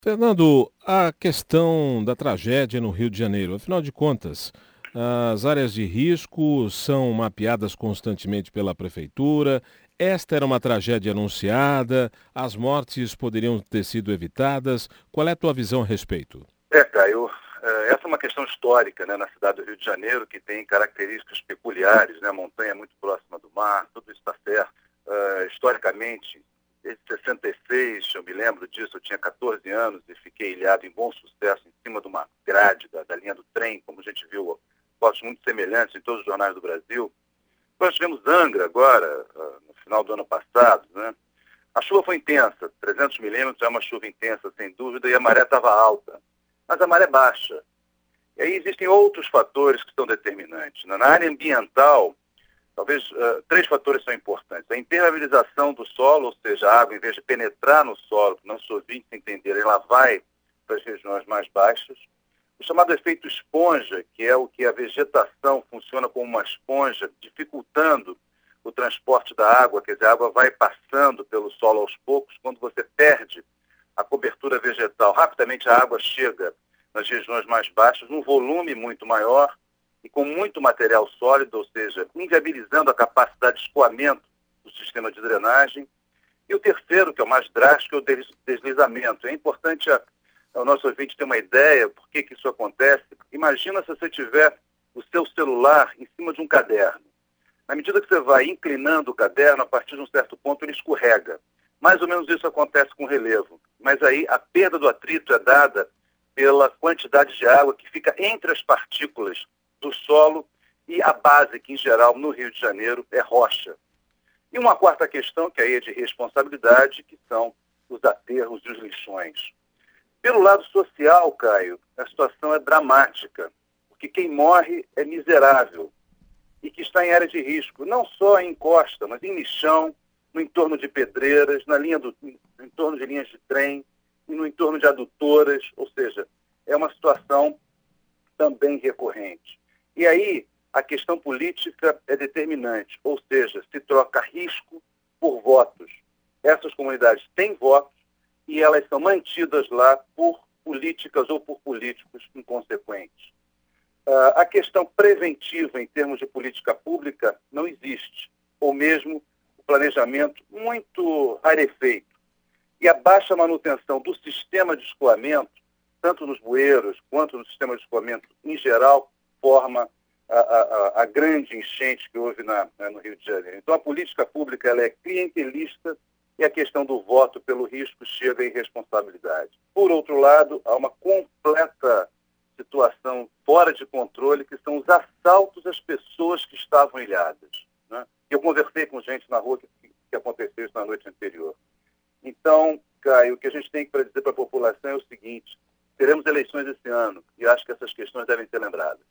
Fernando, a questão da tragédia no Rio de Janeiro, afinal de contas, as áreas de risco são mapeadas constantemente pela prefeitura. Esta era uma tragédia anunciada, as mortes poderiam ter sido evitadas. Qual é a tua visão a respeito? Caio, essa é uma questão histórica, né, na cidade do Rio de Janeiro, que tem características peculiares, né, a montanha é muito próxima do mar, tudo isso está certo. Historicamente, desde 66, eu me lembro disso, eu tinha 14 anos e fiquei ilhado em Bom Sucesso, em cima de uma grade da linha do trem, como a gente viu fotos muito semelhantes em todos os jornais do Brasil. Nós tivemos Angra agora, no final do ano passado, né? A chuva foi intensa, 300 milímetros é uma chuva intensa, sem dúvida, e a maré estava alta, mas a maré baixa. E aí existem outros fatores que são determinantes. Na área ambiental, talvez três fatores são importantes. A impermeabilização do solo, ou seja, a água, em vez de penetrar no solo, que nossos ouvintes entenderem, ela vai para as regiões mais baixas. O chamado efeito esponja, que é o que a vegetação funciona como uma esponja, dificultando o transporte da água, quer dizer, a água vai passando pelo solo aos poucos. Quando você perde a cobertura vegetal, rapidamente a água chega nas regiões mais baixas, num volume muito maior e com muito material sólido, ou seja, inviabilizando a capacidade de escoamento do sistema de drenagem. E o terceiro, que é o mais drástico, é o deslizamento. É importante ao nosso ouvinte ter uma ideia por que isso acontece. Imagina se você tiver o seu celular em cima de um caderno. Na medida que você vai inclinando o caderno, a partir de um certo ponto ele escorrega. Mais ou menos isso acontece com o relevo. Mas aí a perda do atrito é dada pela quantidade de água que fica entre as partículas do solo e a base, que em geral no Rio de Janeiro é rocha. E uma quarta questão, que aí é de responsabilidade, que são os aterros e os lixões. Pelo lado social, Caio, a situação é dramática, porque quem morre é miserável e que está em área de risco, não só em costa, mas em lixão, no entorno de pedreiras, no entorno de linhas de trem e no entorno de adutoras, ou seja, é uma situação também recorrente. E aí a questão política é determinante, ou seja, se troca risco por votos. Essas comunidades têm votos e elas são mantidas lá por políticas ou por políticos inconsequentes. A questão preventiva em termos de política pública não existe, ou mesmo o planejamento muito rarefeito. E a baixa manutenção do sistema de escoamento, tanto nos bueiros quanto no sistema de escoamento em geral, forma a grande enchente que houve no Rio de Janeiro. Então a política pública ela é clientelista e a questão do voto pelo risco chega à irresponsabilidade. Por outro lado, há uma completa situação fora de controle, que são os assaltos às pessoas que estavam ilhadas, né? Eu conversei com gente na rua que aconteceu isso na noite anterior. Então, Caio, o que a gente tem para dizer para a população é o seguinte: teremos eleições esse ano e acho que essas questões devem ser lembradas.